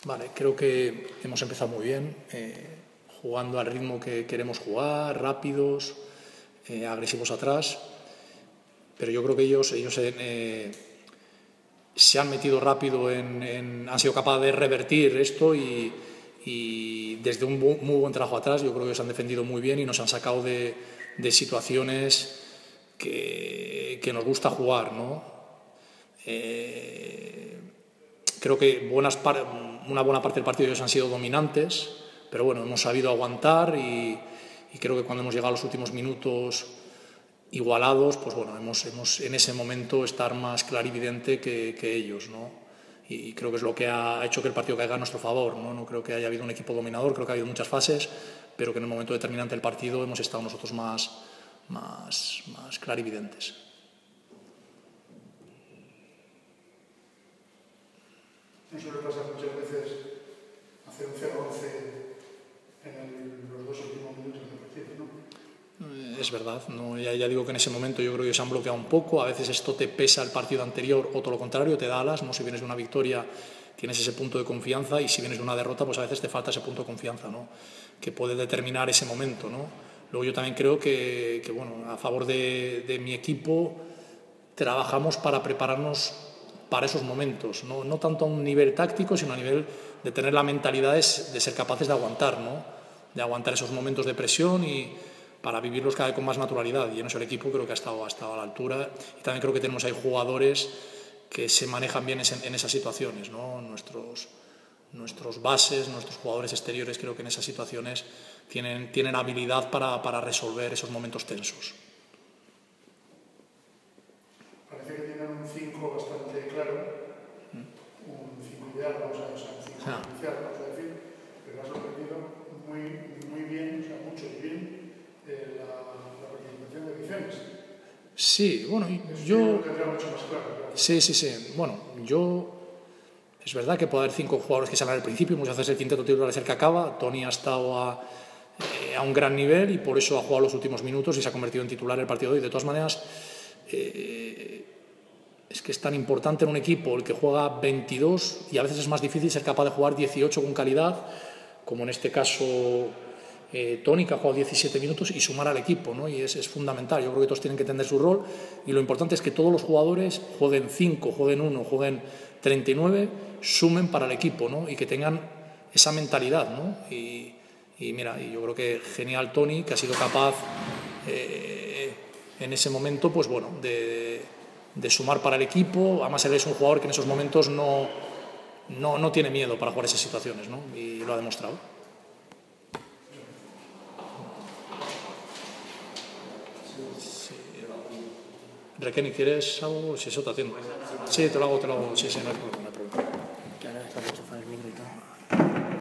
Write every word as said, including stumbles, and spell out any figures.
Vale, creo que hemos empezado muy bien, eh, jugando al ritmo que queremos jugar, rápidos, eh, agresivos atrás, pero yo creo que ellos, ellos eh, se han metido rápido, en, en, han sido capaces de revertir esto y, y desde un bu muy buen trabajo atrás yo creo que se han defendido muy bien y nos han sacado de, de situaciones que, que nos gusta jugar, ¿no? Eh, creo que buenas par una buena parte del partido ellos han sido dominantes, pero bueno, hemos sabido aguantar y, y creo que cuando hemos llegado a los últimos minutos igualados, pues bueno, hemos, hemos en ese momento estar más clarividente que, que ellos, ¿no? Y creo que es lo que ha hecho que el partido caiga a nuestro favor, ¿no? No creo que haya habido un equipo dominador, creo que ha habido muchas fases, pero que en el momento determinante del partido hemos estado nosotros más, más, más clarividentes. No suele pasar muchas veces hacer un cero once en el, los dos últimos minutos del partido, ¿no? Es verdad, ¿no? Ya, ya digo que en ese momento yo creo que se han bloqueado un poco, a veces esto te pesa el partido anterior o todo lo contrario, te da alas, ¿no? Si vienes de una victoria tienes ese punto de confianza y si vienes de una derrota pues a veces te falta ese punto de confianza, ¿no? Que puede determinar ese momento, ¿no? Luego yo también creo que, que bueno, a favor de, de mi equipo trabajamos para prepararnos para esos momentos, ¿no? No tanto a un nivel táctico, sino a nivel de tener la mentalidad de, de ser capaces de aguantar, ¿no? De aguantar esos momentos de presión y para vivirlos cada vez con más naturalidad. Y en eso el equipo creo que ha estado, ha estado a la altura. Y también creo que tenemos ahí jugadores que se manejan bien en esas situaciones, ¿no? Nuestros, nuestros bases, nuestros jugadores exteriores, creo que en esas situaciones tienen, tienen habilidad para, para resolver esos momentos tensos. Parece que tienen un cinco bastante claro, un cinco ideal, vamos a decir, un cinco ah. inicial, vamos a decir, pero ha sorprendido muy, muy bien, o sea, mucho y bien, eh, la, la participación de Vicens. Sí, bueno, Eso yo... lo tendría mucho más claro, claro. Sí, sí, sí. Bueno, yo... Es verdad que puede haber cinco jugadores que salen al principio, muchas veces el quinteto titular es el que acaba. Tony ha estado a, eh, a un gran nivel y por eso ha jugado los últimos minutos y se ha convertido en titular el partido de hoy. De todas maneras, eh, es que es tan importante en un equipo el que juega veintidós y a veces es más difícil ser capaz de jugar dieciocho con calidad, como en este caso eh, Tony, que ha jugado diecisiete minutos, y sumar al equipo, ¿no? Y es, es fundamental. Yo creo que todos tienen que entender su rol y lo importante es que todos los jugadores jueguen cinco, jueguen uno, jueguen treinta y nueve, sumen para el equipo, ¿no? Y que tengan esa mentalidad, ¿no? Y, y mira, y yo creo que genial Tony, que ha sido capaz eh, en ese momento, pues bueno, de, de sumar para el equipo. Además él es un jugador que en esos momentos no, no, no tiene miedo para jugar esas situaciones, ¿no? Y lo ha demostrado. Sí. Requeni, ¿quieres algo? Si eso te atiendo. Sí, te lo hago, te lo hago. Sí, sí, no hay problema.